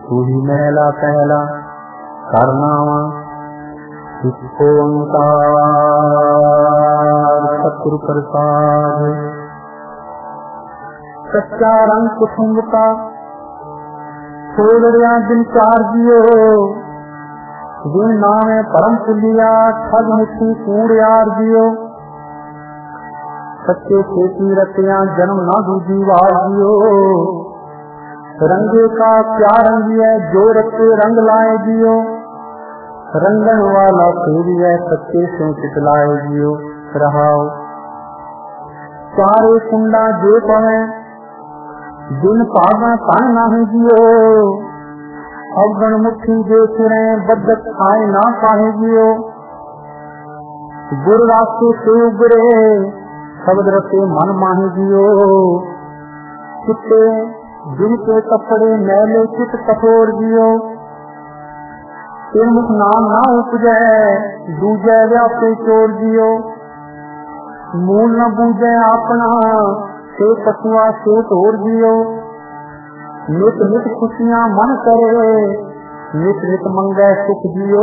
तू ही महला पहला करनावा ओंकार सतगुरु प्रसाद। सच्चा रंग कुसुम का छोड़िया दिन चार जियो, जिन नाम परम पुलिया ठग मुक्ति कूड़ियार जियो। सच्चे खेती रतिया जन्म ना दूजी वार जियो, रंगे का क्या रंग है जो रखे रंग लाए जियो। रंगन वाला सूरी है सच्चे से चितलाए जियो। रहाओ चारे कुंडा जो पवे दिन पागा तन नाही जियो। अवगण मुखी जो सिरे बदक खाए ना पाए जियो। गुरु रास्ते से उगरे शब्द रखे मन माहे जियो। चित्ते जिनके कपड़े मैले चित कठोर जियो। मुख नाम ना उपजे दूजे व्यापे चोर जियो। मूल न बूझे अपना से कछुआ से तोड़ जियो। नित नित खुशियां मन करे नित नित मंगे सुख जियो।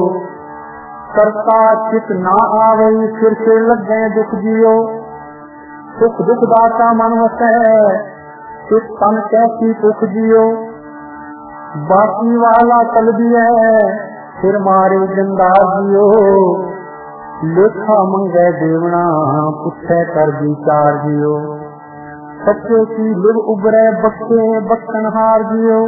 करता चित ना आवे फिर से लगे दुख जियो। सुख दुख दाता मन वसे चित तन कैसी दुख जियो। बाकी वाला तल भी है फिर मारे जिंदा जियो। लेखा मंगे देवना पुछे कर विचार जियो। सच्चे की लिव उबरे बक्के बक्कन हार जियो।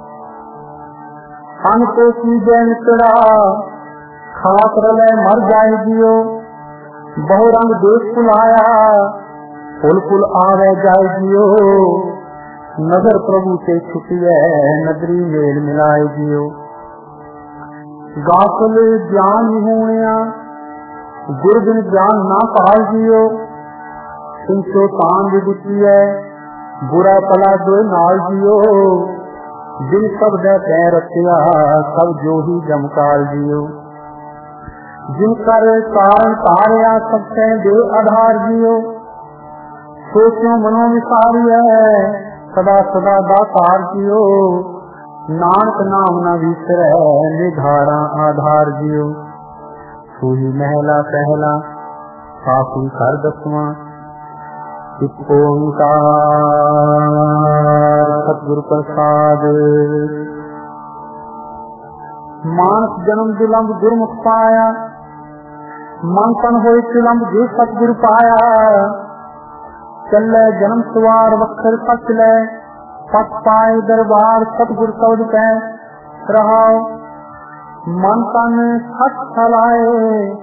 अनके की जैन चढ़ा खाक रले मर जाए जियो। बहु रंग देश फुलाया फुल फुल आवे जाए जियो। नजर प्रभु से छुटी है नजरी मेल मिलाए जियो। गाफल ज्ञान होया गुरबिन ज्ञान ना पाल जियो। तुमसे कांड दुखी है बुरा पला जो नाल जियो। दिल सब दे रखिया सब जो ही जमकाल जियो। जिनकर कारण तारिया सबसे दे आधार जियो। सोचो मनो विसारी है सदा सदा दातार जियो। नानक नाम न विसरे निधारा आधार जियो। सूही महला पहला साफी कर दसवां ओंकार सतगुरु प्रसाद। मानस जन्म विलंब गुरमुख पाया। मन तन होए विलंब जो सतगुरु पाया। चले जन्म सवार वखर पच ले पच पाए दरबार सतगुरु कह रहा। मन तन सच फलाए